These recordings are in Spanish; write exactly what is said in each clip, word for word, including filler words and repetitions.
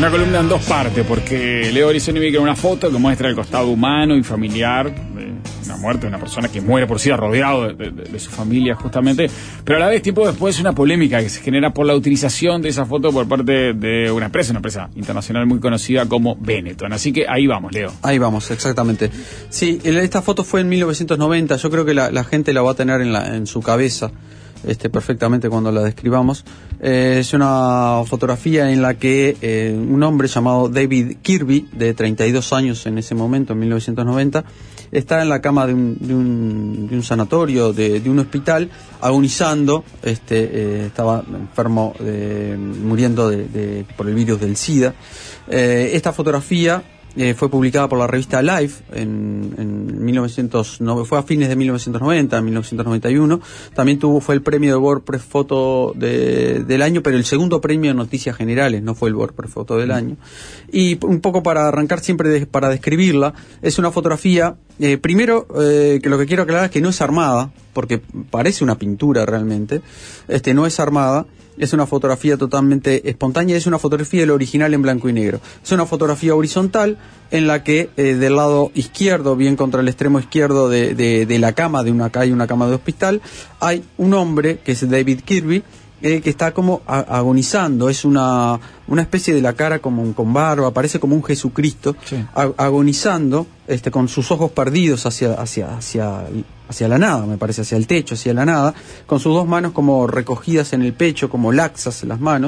Una columna en dos partes, porque Leo Grisoni crea una foto que muestra el costado humano y familiar de una muerte de una persona que muere por sí, rodeado de, de, de su familia justamente, pero a la vez tiempo después una polémica que se genera por la utilización de esa foto por parte de una empresa, una empresa internacional muy conocida como Benetton. Así que ahí vamos, Leo. Ahí vamos, exactamente. Sí, esta foto fue en mil novecientos noventa, yo creo que la, la gente la va a tener en, la, en su cabeza. Este, perfectamente cuando la describamos. Eh, es una fotografía en la que eh, un hombre llamado David Kirby, de treinta y dos años en ese momento, en mil novecientos noventa, está en la cama de un, de un, de un sanatorio, de, de un hospital, agonizando. Este, eh, estaba enfermo, de, muriendo de, de, por el virus del SIDA. Eh, esta fotografía Eh, fue publicada por la revista Life en, en mil novecientos noventa, fue a fines de mil novecientos noventa, en mil novecientos noventa y uno. También tuvo fue el premio de WordPress Foto de, del año, pero el segundo premio de Noticias Generales, no fue el WordPress Foto del año. Y un poco para arrancar siempre de, para describirla, es una fotografía, eh, primero eh, que lo que quiero aclarar es que no es armada, porque parece una pintura realmente, este no es armada. Es una fotografía totalmente espontánea, es una fotografía del original en blanco y negro. Es una fotografía horizontal en la que eh, del lado izquierdo, bien contra el extremo izquierdo de, de, de la cama, de una hay una cama de hospital, hay un hombre que es David Kirby, eh, que está como a, agonizando. Es una, una especie de la cara como con barba, parece como un Jesucristo, sí. a, agonizando, este, con sus ojos perdidos hacia, hacia, hacia, hacia la nada, me parece, hacia el techo, hacia la nada, con sus dos manos como recogidas en el pecho, como laxas en las manos,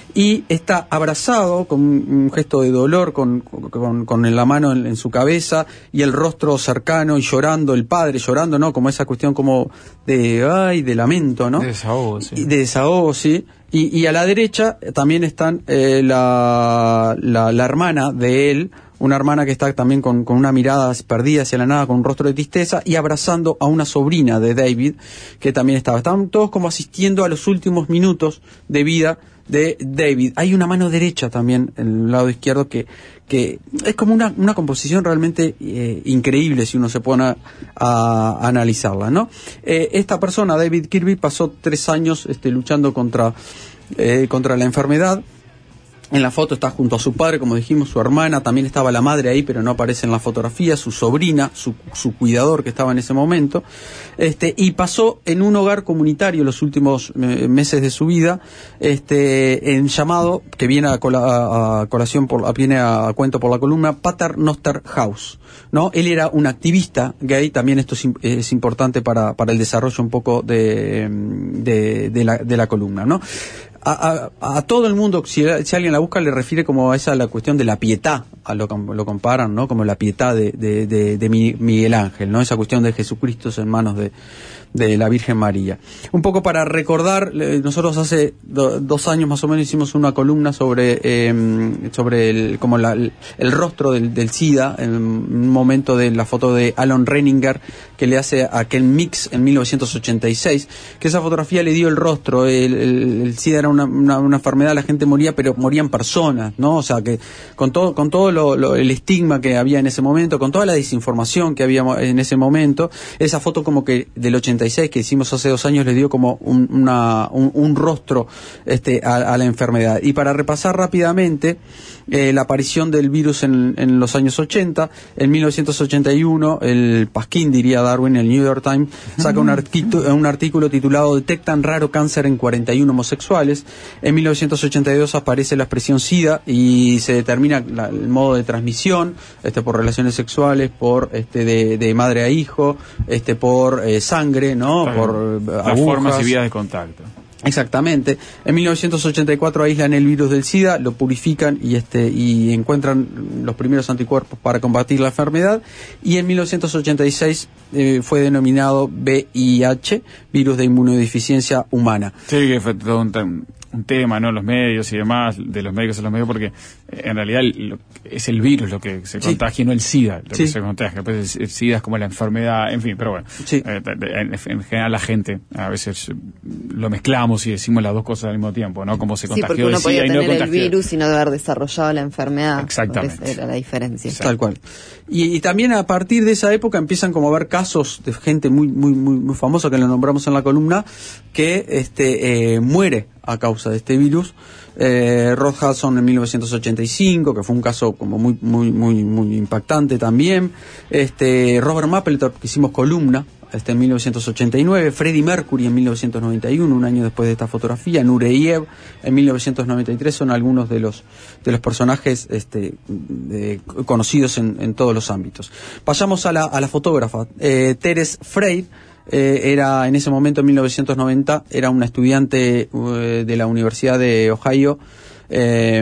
y está abrazado con un gesto de dolor, con, con, con la mano en, en su cabeza y el rostro cercano y llorando, el padre llorando, ¿no? Como esa cuestión como de, ay, de lamento, ¿no? De desahogo, sí. Y de desahogo, sí. Y, y a la derecha también están eh, la, la, la hermana de él, una hermana que está también con, con una mirada perdida hacia la nada, con un rostro de tristeza, y abrazando a una sobrina de David, que también estaba. Estaban todos como asistiendo a los últimos minutos de vida de David. Hay una mano derecha también en el lado izquierdo que, que es como una, una composición realmente eh, increíble si uno se pone a, a, a analizarla, ¿no? Eh, esta persona, David Kirby, pasó tres años este, luchando contra, eh, contra la enfermedad. En la foto está junto a su padre, como dijimos, su hermana, también estaba la madre ahí, pero no aparece en la fotografía, su sobrina, su, su cuidador que estaba en ese momento, este, y pasó en un hogar comunitario los últimos eh, meses de su vida, este, en llamado, que viene a, cola, a colación, por, viene a, a cuento por la columna, Pater Noster House, ¿no? Él era un activista gay, también esto es, es importante para, para el desarrollo un poco de, de, de, la, de la columna, ¿no? A, a, a todo el mundo, si, si alguien la busca, le refiere como a esa la cuestión de la pietà, a lo, lo comparan, ¿no? Como la pietà de, de, de, de Miguel Ángel, ¿no? Esa cuestión de Jesucristo en manos de, de la Virgen María. Un poco para recordar, nosotros hace do, dos años más o menos hicimos una columna sobre eh, sobre el, como la, el, el rostro del, del SIDA, en un momento de la foto de Alan Renninger, que le hace aquel mix en mil novecientos ochenta y seis, que esa fotografía le dio el rostro. El, el, el SIDA era una, una, una enfermedad, la gente moría, pero morían personas, ¿no? O sea, que con todo, con todo lo, lo, el estigma que había en ese momento, con toda la desinformación que había en ese momento, esa foto como que del ochenta y seis que hicimos hace dos años le dio como un, una, un, un rostro este, a, a la enfermedad. Y para repasar rápidamente eh, la aparición del virus en, en los años ochenta, en mil novecientos ochenta y uno, el Pasquín, diría Darwin, el New York Times, saca un, artículo, un artículo titulado "Detectan raro cáncer en cuarenta y uno homosexuales". En mil novecientos ochenta y dos aparece la expresión SIDA y se determina la, el modo de transmisión, este, por relaciones sexuales, por este, de, de madre a hijo, este, por eh, sangre, ¿no? Claro. Por las agujas. Formas y vías de contacto. Exactamente. En mil novecientos ochenta y cuatro aíslan el virus del SIDA, lo purifican y este y encuentran los primeros anticuerpos para combatir la enfermedad, y en mil novecientos ochenta y seis eh, fue denominado V I H, virus de inmunodeficiencia humana. Sí, que fue todo un, un tema, ¿no? Los medios y demás, de los médicos a los medios, porque eh, en realidad lo, es el virus lo que se contagia, sí. No el SIDA lo sí. que se contagia. Pues el, el SIDA es como la enfermedad, en fin, pero bueno. Sí. Eh, en, en general la gente a veces lo mezclamos y decimos las dos cosas al mismo tiempo, ¿no? Como se contagió sí, porque uno de SIDA y no tener contagió el virus y no haber desarrollado la enfermedad. Exactamente. Esa era la diferencia. Exacto. Tal cual. Y, y también a partir de esa época empiezan como a haber casos de gente muy muy muy, muy famosa, que lo nombramos en la columna, que este eh, muere a causa de este virus. Eh, Rod Hudson en mil novecientos ochenta y cinco, que fue un caso como muy muy muy muy impactante también. Este Robert Mapplethorpe, que hicimos columna este en mil novecientos ochenta y nueve, Freddie Mercury en mil novecientos noventa y uno, un año después de esta fotografía, Nureyev en mil novecientos noventa y tres, son algunos de los de los personajes este de, conocidos en, en todos los ámbitos. Pasamos a la a la fotógrafa eh, Therese Freid. Eh, era en ese momento, en mil novecientos noventa, era una estudiante eh, de la Universidad de Ohio, eh,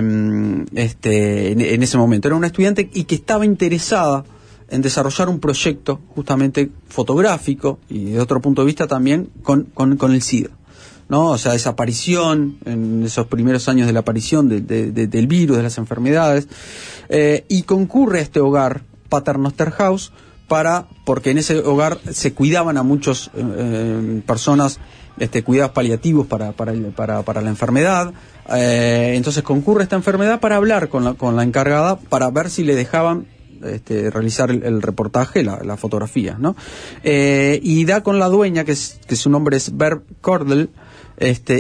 este, en, en ese momento. Era una estudiante y que estaba interesada en desarrollar un proyecto justamente fotográfico y de otro punto de vista también con, con, con el SIDA, ¿no? O sea, esa aparición, en esos primeros años de la aparición de, de, de, del virus, de las enfermedades, eh, y concurre a este hogar, Paternoster House, para porque en ese hogar se cuidaban a muchas eh, personas, este, cuidados paliativos para para para, para la enfermedad. Eh, entonces concurre esta enfermedad para hablar con la con la encargada para ver si le dejaban este, realizar el, el reportaje, la, la fotografía, ¿no? Eh, y da con la dueña, que es que su nombre es Bev Cordell, este,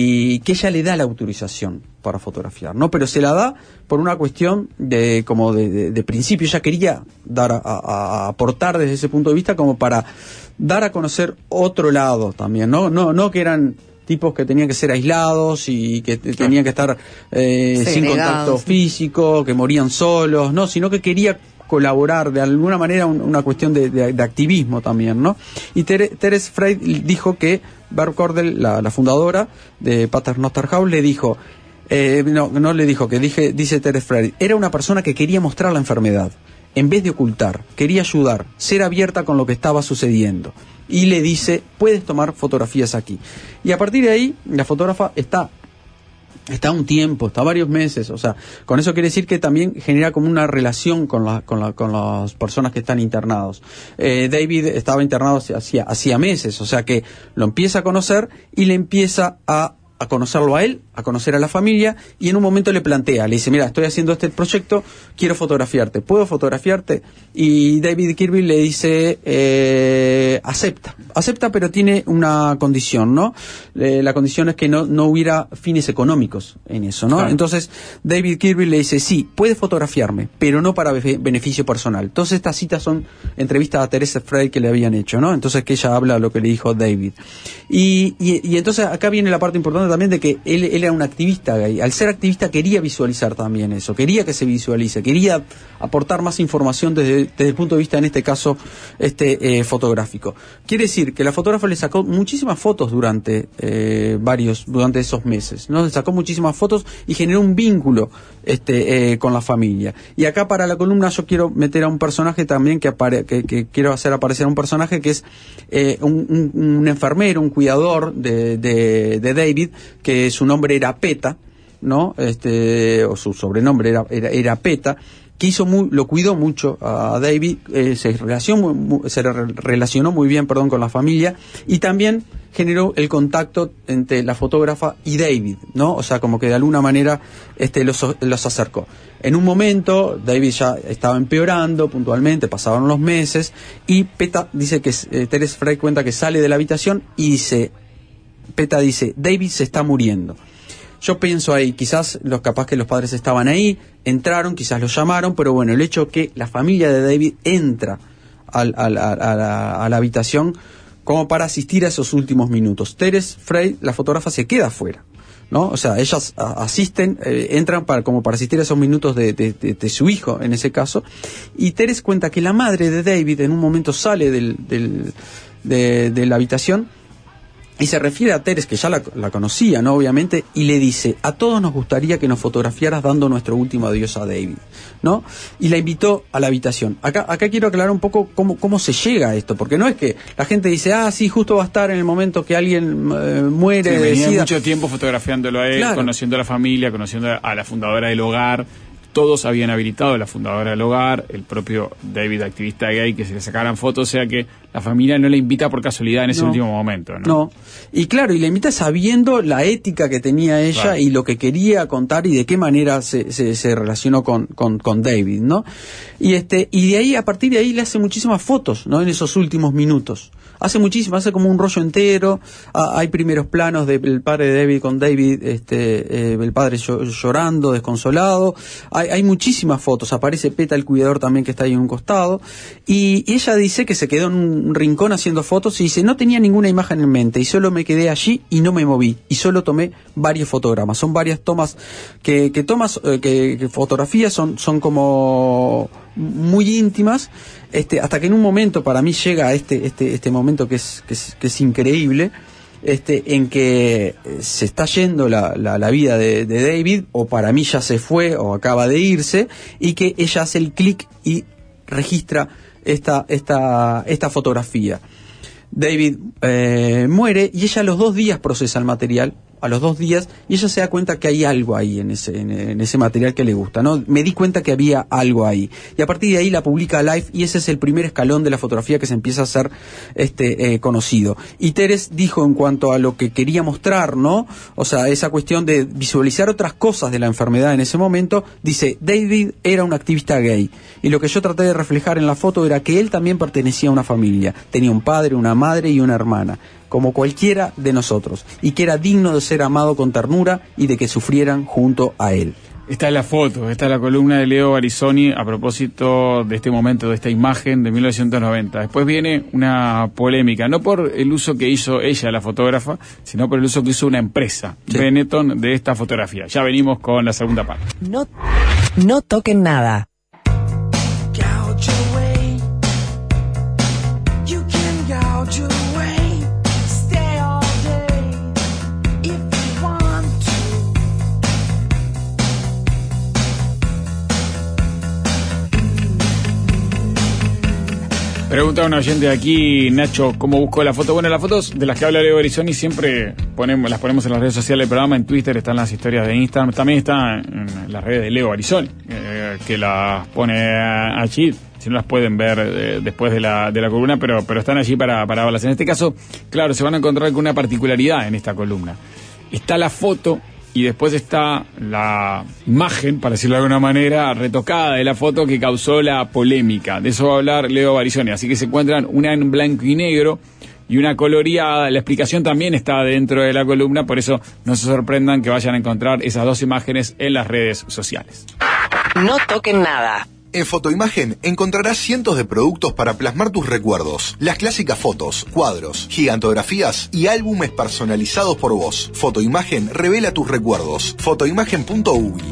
y que ella le da la autorización para fotografiar, ¿no? Pero se la da por una cuestión de como de, de, de principio. Ella quería dar a, a, a aportar desde ese punto de vista como para dar a conocer otro lado también, ¿no? No, no que eran tipos que tenían que ser aislados y que t- tenían que estar eh, sin contacto físico, que morían solos, no, sino que quería colaborar de alguna manera, un, una cuestión de, de, de activismo también, ¿no? Y Tere, Therese Freid dijo que Bev Cordell, la, la fundadora de Paternoster House, le dijo, eh, no, no le dijo, que dije, dice Therese Freid, era una persona que quería mostrar la enfermedad, en vez de ocultar, quería ayudar, ser abierta con lo que estaba sucediendo. Y le dice, puedes tomar fotografías aquí. Y a partir de ahí, la fotógrafa está está un tiempo, está varios meses, o sea, con eso quiere decir que también genera como una relación con la, con la, con las personas que están internados. Eh, David estaba internado hacía, hacía meses, o sea que lo empieza a conocer y le empieza a a conocerlo a él, a conocer a la familia, y en un momento le plantea, le dice, mira, estoy haciendo este proyecto, quiero fotografiarte, ¿puedo fotografiarte? Y David Kirby le dice, eh, acepta, acepta, pero tiene una condición, ¿no? Eh, la condición es que no, no hubiera fines económicos en eso, ¿no? Claro. Entonces, David Kirby le dice, sí, puedes fotografiarme, pero no para be- beneficio personal. Entonces, estas citas son entrevistas a Therese Freid que le habían hecho, ¿no? Entonces, que ella habla lo que le dijo David. Y, y, y entonces, acá viene la parte importante también de que él, él era un activista gay. Al ser activista quería visualizar también eso, quería que se visualice, quería aportar más información desde, desde el punto de vista, en este caso, este eh, fotográfico. Quiere decir que la fotógrafa le sacó muchísimas fotos durante eh, varios, durante esos meses, ¿no? Le sacó muchísimas fotos y generó un vínculo este eh, con la familia. Y acá para la columna yo quiero meter a un personaje también que apare que, que quiero hacer aparecer a un personaje que es eh, un, un, un enfermero, un cuidador de, de, de David, que su nombre era Peta, ¿no? Este, o su sobrenombre era, era, era Peta, que hizo muy, lo cuidó mucho a David, eh, se relacionó muy, se relacionó muy bien, perdón, con la familia, y también generó el contacto entre la fotógrafa y David, ¿no? O sea, como que de alguna manera este los, los acercó. En un momento, David ya estaba empeorando puntualmente, pasaron los meses, y Peta dice que, eh, Therese Freid cuenta que sale de la habitación y dice, Peta dice, David se está muriendo. Yo pienso ahí, quizás los capaz que los padres estaban ahí, entraron, quizás los llamaron, pero bueno, el hecho que la familia de David entra al, al, a, a, la, a la habitación como para asistir a esos últimos minutos. Therese Freid, la fotógrafa, se queda afuera, ¿no? O sea, ellas a, asisten, eh, entran para, como para asistir a esos minutos de, de, de, de su hijo, en ese caso, y Therese cuenta que la madre de David en un momento sale del, del, de, de la habitación y se refiere a Therese, que ya la, la conocía, ¿no? Obviamente, y le dice, a todos nos gustaría que nos fotografiaras dando nuestro último adiós a David, ¿no? Y la invitó a la habitación. Acá, acá quiero aclarar un poco cómo, cómo se llega a esto, porque no es que la gente dice, ah, sí, justo va a estar en el momento que alguien eh, muere. Sí, venía decida. mucho tiempo fotografiándolo a él, Claro. conociendo a la familia, conociendo a la fundadora del hogar. Todos habían habilitado a la fundadora del hogar, el propio David, activista gay, que se le sacaran fotos, o sea que la familia no le invita por casualidad en ese No. último momento, ¿no? No, y claro, y la invita sabiendo la ética que tenía ella, Claro. y lo que quería contar y de qué manera se, se, se relacionó con, con, con David, ¿no? Y este, y de ahí, a partir de ahí, le hace muchísimas fotos, ¿no? En esos últimos minutos. hace muchísimo, hace como un rollo entero. Ah, hay primeros planos del padre de David con David, este, eh, el padre llo- llorando, desconsolado. Hay, hay muchísimas fotos. Aparece Peta, el cuidador también, que está ahí en un costado. Y, y ella dice que se quedó en un rincón haciendo fotos y dice, no tenía ninguna imagen en mente y solo me quedé allí y no me moví. Y solo tomé varios fotogramas. Son varias tomas que, que tomas, eh, que, que fotografías son, son como muy íntimas, este, hasta que en un momento para mí llega este, este, este momento que es, que es, que es increíble, este, en que se está yendo la, la, la vida de, de David, o para mí ya se fue, o acaba de irse, y que ella hace el clic y registra esta, esta, esta fotografía. David eh, muere y ella a los dos días procesa el material, a los dos días, y ella se da cuenta que hay algo ahí en ese, en, en ese material que le gusta, ¿no? Me di cuenta que había algo ahí. Y a partir de ahí la publica Life, y ese es el primer escalón de la fotografía que se empieza a hacer este, eh, conocido. Y Teres dijo en cuanto a lo que quería mostrar, ¿no? O sea, esa cuestión de visualizar otras cosas de la enfermedad en ese momento, dice, David era un activista gay. Y lo que yo traté de reflejar en la foto era que él también pertenecía a una familia. Tenía un padre, una madre y una hermana, como cualquiera de nosotros, y que era digno de ser amado con ternura y de que sufrieran junto a él. Esta es la foto, esta es la columna de Leo Barisoni a propósito de este momento, de esta imagen de mil novecientos noventa. Después viene una polémica, no por el uso que hizo ella, la fotógrafa, sino por el uso que hizo una empresa, sí, Benetton, de esta fotografía. Ya venimos con la segunda parte. No, no toquen nada. Pregunta a un oyente de aquí, Nacho, ¿cómo buscó la foto? Bueno, las fotos de las que habla Leo Barisoni siempre ponemos, las ponemos en las redes sociales del programa, en Twitter, están las historias de Instagram, también están en las redes de Leo Barisoni, eh, que las pone allí, si no las pueden ver eh, después de la, de la columna, pero, pero están allí para, para verlas. En este caso, claro, se van a encontrar con una particularidad en esta columna. Está la foto y después está la imagen, para decirlo de alguna manera, retocada de la foto que causó la polémica. De eso va a hablar Leo Barisoni. Así que se encuentran una en blanco y negro y una coloreada. La explicación también está dentro de la columna, por eso no se sorprendan que vayan a encontrar esas dos imágenes en las redes sociales. No toquen nada. En Fotoimagen encontrarás cientos de productos para plasmar tus recuerdos. Las clásicas fotos, cuadros, gigantografías y álbumes personalizados por vos. Fotoimagen revela tus recuerdos. Fotoimagen punto u y.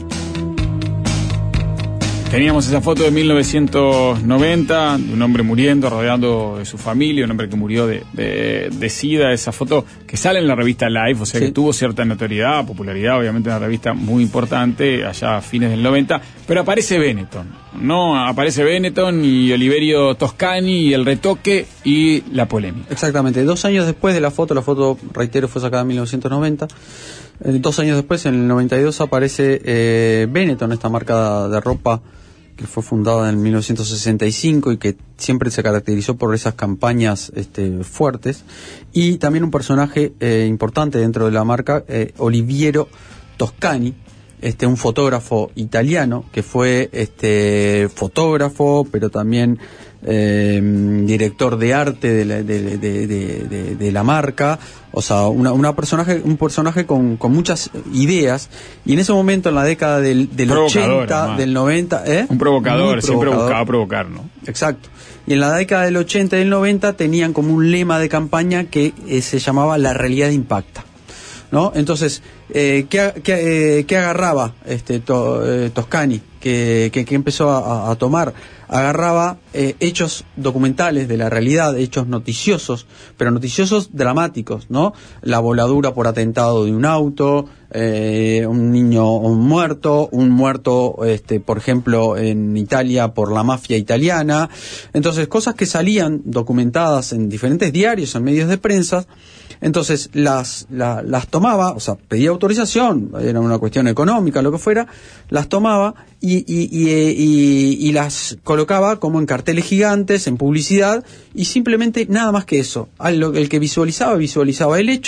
Teníamos esa foto de mil novecientos noventa, de un hombre muriendo, rodeando de su familia, un hombre que murió de, de, de SIDA, esa foto que sale en la revista Life, o sea, sí, que tuvo cierta notoriedad, popularidad, obviamente una revista muy importante, allá a fines del noventa, pero aparece Benetton, ¿no? Aparece Benetton y Oliverio Toscani y el retoque y la polémica. Exactamente, dos años después de la foto, la foto, reitero, fue sacada en mil novecientos noventa, eh, dos años después, en el noventa y dos, aparece eh, Benetton, esta marca de ropa que fue fundada en mil novecientos sesenta y cinco y que siempre se caracterizó por esas campañas este, fuertes, y también un personaje eh, importante dentro de la marca, eh, Oliviero Toscani, este, un fotógrafo italiano que fue este, fotógrafo, pero también eh, director de arte de la, de, de, de, de, de la marca, o sea, una, una personaje, un personaje con, con muchas ideas, y en ese momento, en la década del, del ochenta, además, del noventa, ¿eh? Un provocador, siempre buscaba provocar, ¿no? Exacto. Y en la década del ochenta y del noventa tenían como un lema de campaña que eh, se llamaba "La realidad impacta", ¿no? Entonces, eh, ¿qué, qué, eh, ¿qué agarraba este to, eh, Toscani? Que, que, que empezó a, a tomar, agarraba eh, hechos documentales de la realidad, hechos noticiosos, pero noticiosos dramáticos, ¿no? La voladura por atentado de un auto, eh, un niño un muerto, un muerto, este, por ejemplo, en Italia por la mafia italiana. Entonces, cosas que salían documentadas en diferentes diarios, en medios de prensa. Entonces las, la, las tomaba, o sea, pedía autorización, era una cuestión económica, lo que fuera, las tomaba y, y, y, y, y las colocaba como en carteles gigantes, en publicidad, y simplemente nada más que eso. El que visualizaba, visualizaba el hecho,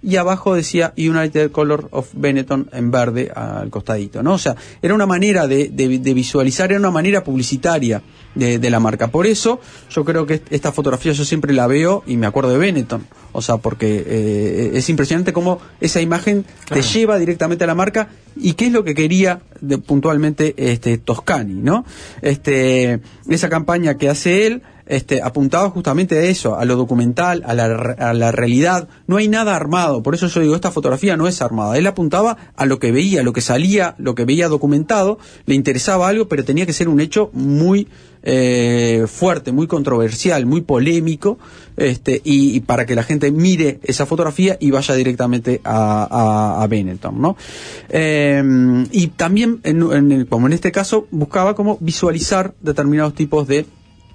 y abajo decía United Color of Benetton en verde al costadito, ¿no? O sea, era una manera de, de, de visualizar, era una manera publicitaria de, de la marca. Por eso yo creo que esta fotografía yo siempre la veo y me acuerdo de Benetton, o sea, porque eh, es impresionante cómo esa imagen claro. te lleva directamente a la marca y qué es lo que quería de, puntualmente este Toscani, ¿no? Este, esa campaña que hace él Este, apuntaba justamente a eso, a lo documental, a la, a la realidad. No hay nada armado, por eso yo digo, esta fotografía no es armada. Él apuntaba a lo que veía, a lo que salía, lo que veía documentado, le interesaba algo, pero tenía que ser un hecho muy eh, fuerte, muy controversial, muy polémico, este, y, y para que la gente mire esa fotografía y vaya directamente a, a, a Benetton, ¿no? Eh, y también, en, en, como en este caso, buscaba como visualizar determinados tipos de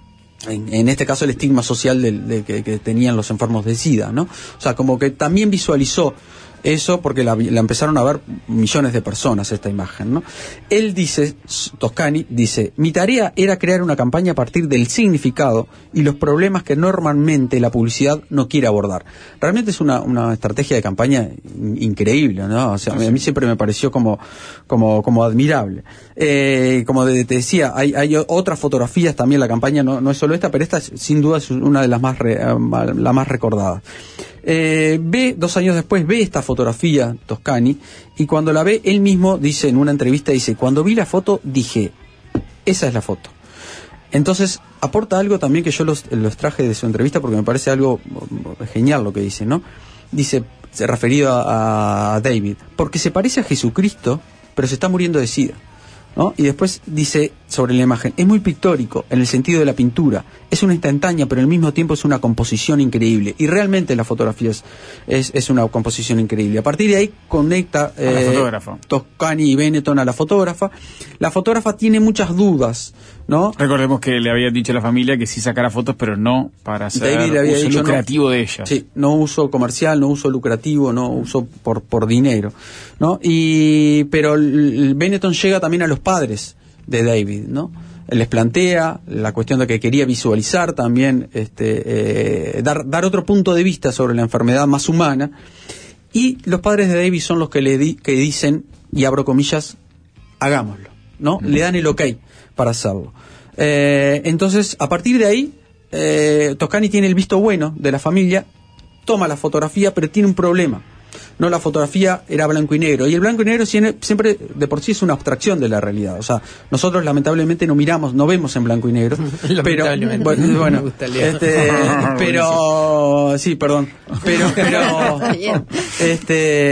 En, en este caso el estigma social de, de que, que tenían los enfermos de SIDA, ¿no? O sea, como que también visualizó eso porque la, la empezaron a ver millones de personas esta imagen, ¿no? Él dice, Toscani dice, mi tarea era crear una campaña a partir del significado y los problemas que normalmente la publicidad no quiere abordar. Realmente es una, una estrategia de campaña in, increíble, ¿no? O sea, a mí siempre me pareció como, como, como admirable. Eh, como te de, decía, hay, hay otras fotografías también, la campaña no, no es solo esta, pero esta es, sin duda es una de las más, re, la más recordada. Eh, ve, dos años después, ve esta fotografía Toscani y cuando la ve, él mismo dice en una entrevista, dice, cuando vi la foto dije, esa es la foto. Entonces, aporta algo también que yo los, los traje de su entrevista porque me parece algo genial lo que dice, ¿no? Dice, referido a, a David, porque se parece a Jesucristo, pero se está muriendo de SIDA, ¿no? Y después dice sobre la imagen, es muy pictórico en el sentido de la pintura, es una instantánea pero al mismo tiempo es una composición increíble y realmente la fotografía es, es, es una composición increíble. A partir de ahí conecta eh, Toscani y Benetton a la fotógrafa. La fotógrafa tiene muchas dudas, ¿no? Recordemos que le habían dicho a la familia que sí sacara fotos pero no para hacer David le había uso dicho, lucrativo no, de ellas. Sí, no uso comercial, no uso lucrativo, no uso por, por dinero, ¿no? Y pero el Benetton llega también a los padres de David, ¿no? Les plantea la cuestión de que quería visualizar también, este, eh, dar, dar otro punto de vista sobre la enfermedad más humana, y los padres de David son los que le di, que dicen, y abro comillas, hagámoslo, ¿no? Mm. Le dan el ok para hacerlo. Eh, entonces, a partir de ahí, eh, Toscani tiene el visto bueno de la familia, toma la fotografía, pero tiene un problema. No, la fotografía era blanco y negro, y el blanco y negro siempre de por sí es una abstracción de la realidad. O sea, nosotros lamentablemente no miramos, no vemos en blanco y negro, pero bueno, bueno este, pero sí, perdón, pero pero este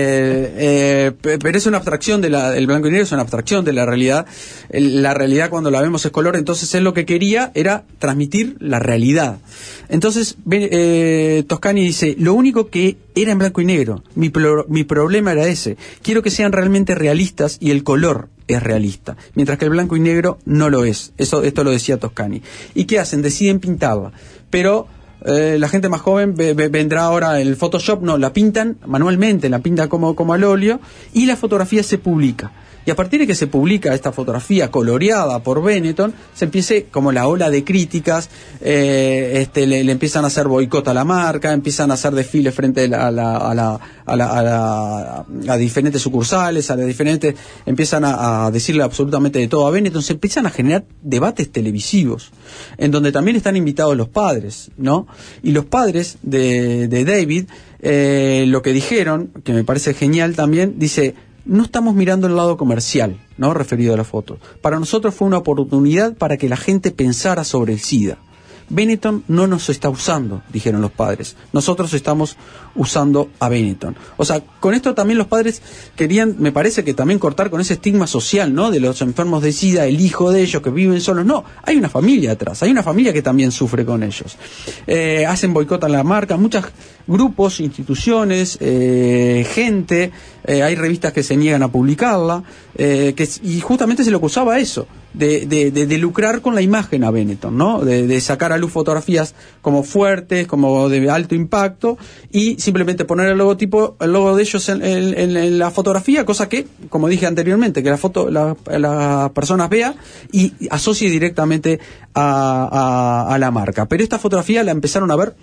eh, pero es una abstracción de la, el blanco y negro es una abstracción de la realidad. La realidad cuando la vemos es color, entonces él lo que quería era transmitir la realidad. Entonces eh, Toscani dice, lo único que era en blanco y negro, mi, pro, mi problema era ese, quiero que sean realmente realistas y el color es realista, mientras que el blanco y negro no lo es. Eso, esto lo decía Toscani. ¿Y qué hacen? Deciden pintarla, pero eh, la gente más joven ve, ve, vendrá ahora el Photoshop, no, la pintan manualmente, la pintan como, como al óleo, y la fotografía se publica. Y a partir de que se publica esta fotografía coloreada por Benetton, se empieza como la ola de críticas, eh, este, le, le empiezan a hacer boicot a la marca, empiezan a hacer desfiles frente a, la, a, la, a, la, a, la, a diferentes sucursales, a las diferentes, empiezan a, a decirle absolutamente de todo a Benetton, se empiezan a generar debates televisivos, en donde también están invitados los padres, ¿no? Y los padres de, de David, eh, lo que dijeron, que me parece genial también, dice, no estamos mirando el lado comercial, ¿no? Referido a la foto. Para nosotros fue una oportunidad para que la gente pensara sobre el SIDA. Benetton no nos está usando, dijeron los padres. Nosotros estamos usando a Benetton. O sea, con esto también los padres querían, me parece que también cortar con ese estigma social, ¿no? De los enfermos de SIDA, el hijo de ellos que viven solos. No, hay una familia atrás, hay una familia que también sufre con ellos. Eh, hacen boicot a la marca, muchos grupos, instituciones, eh, gente, eh, hay revistas que se niegan a publicarla, eh, que, y justamente se le acusaba eso. De, de, de, de lucrar con la imagen a Benetton, ¿no? De, de sacar a luz fotografías como fuertes, como de alto impacto, y simplemente poner el logotipo, el logo de ellos en, en, en, en la fotografía, cosa que, como dije anteriormente, que la foto, la, la personas vea y asocie directamente a, a, a la marca. Pero esta fotografía la empezaron a ver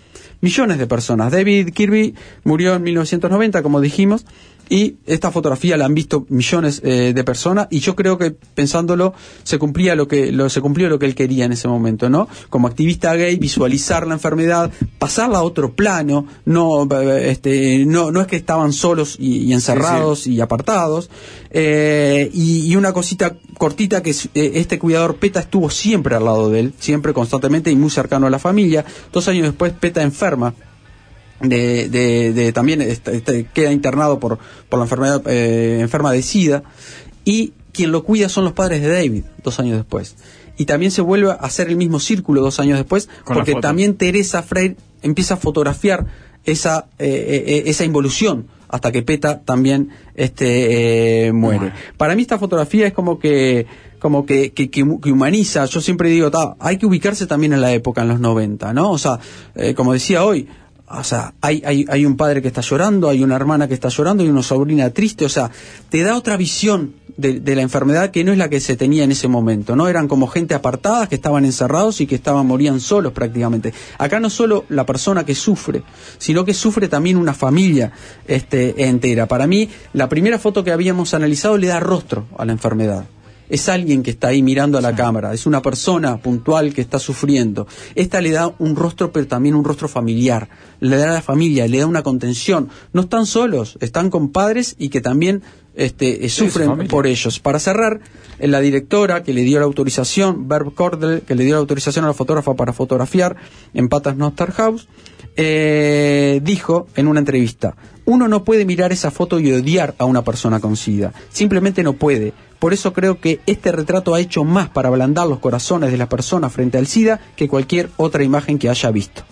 millones de personas. David Kirby murió en mil novecientos noventa, como dijimos, y esta fotografía la han visto millones eh, de personas, y yo creo que pensándolo se cumplía lo que lo, se cumplió lo que él quería en ese momento, ¿no? Como activista gay, visualizar la enfermedad, pasarla a otro plano, no este no no es que estaban solos y, y encerrados sí, sí. y apartados, eh, y, y una cosita cortita que eh, este cuidador Peta estuvo siempre al lado de él, siempre, constantemente y muy cercano a la familia. Dos años después Peta enferma. De, de, de también este, este, queda internado por, por la enfermedad eh, enferma de SIDA, y quien lo cuida son los padres de David dos años después, y también se vuelve a hacer el mismo círculo dos años después, con porque también Teresa Freire empieza a fotografiar esa eh, eh, esa involución hasta que Peta también este eh, muere. Bueno. Para mí esta fotografía es como que como que, que, que humaniza. Yo siempre digo, ta, hay que ubicarse también en la época, en los noventa, ¿no? O sea, eh, como decía hoy, o sea, hay, hay, hay un padre que está llorando, hay una hermana que está llorando, hay una sobrina triste, o sea, te da otra visión de, de la enfermedad que no es la que se tenía en ese momento, ¿no? Eran como gente apartada, que estaban encerrados y que estaban, morían solos prácticamente. Acá no solo la persona que sufre, sino que sufre también una familia este, entera. Para mí, la primera foto que habíamos analizado le da rostro a la enfermedad. Es alguien que está ahí mirando a la sí. cámara, es una persona puntual que está sufriendo. Esta le da un rostro, pero también un rostro familiar, le da a la familia, le da una contención. No están solos, están con padres y que también este, sufren sí, por ellos. Para cerrar, la directora que le dio la autorización, Verb Cordell, que le dio la autorización a la fotógrafa para fotografiar en Patas Nostar House, eh, dijo en una entrevista: uno no puede mirar esa foto y odiar a una persona con SIDA, simplemente no puede. Por eso creo que este retrato ha hecho más para ablandar los corazones de las personas frente al SIDA que cualquier otra imagen que haya visto.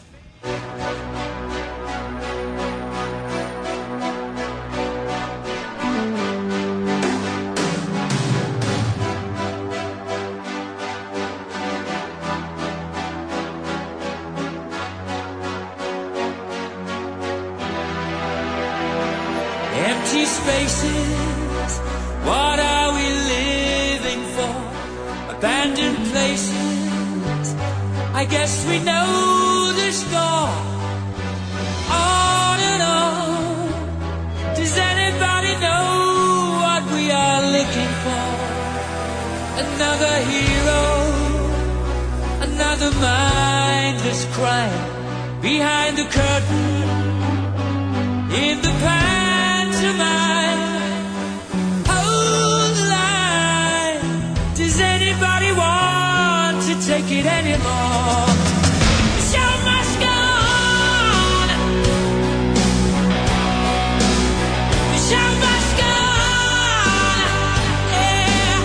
Empty spaces, what are we living for? Abandoned places, I guess we know the score. On and on, does anybody know what we are looking for? Another hero, another mindless crime, behind the curtain, in the past. Hold the line. Does anybody want to take it anymore? The show must go on. The show must go on. Yeah.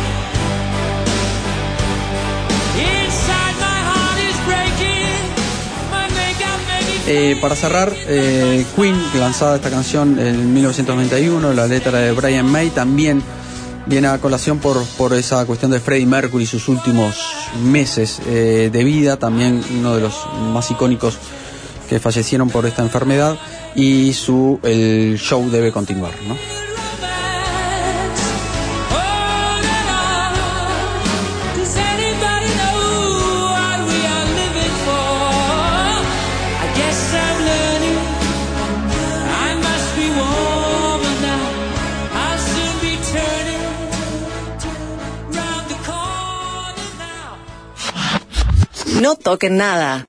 Inside my heart is breaking. My makeup making. Eh, para cerrar, eh, Queen, lanzada esta canción en mil novecientos noventa y uno, la letra de Brian May, también viene a colación por, por esa cuestión de Freddie Mercury, sus últimos meses eh, de vida, también uno de los más icónicos que fallecieron por esta enfermedad, y su el show debe continuar, ¿no? No toquen nada.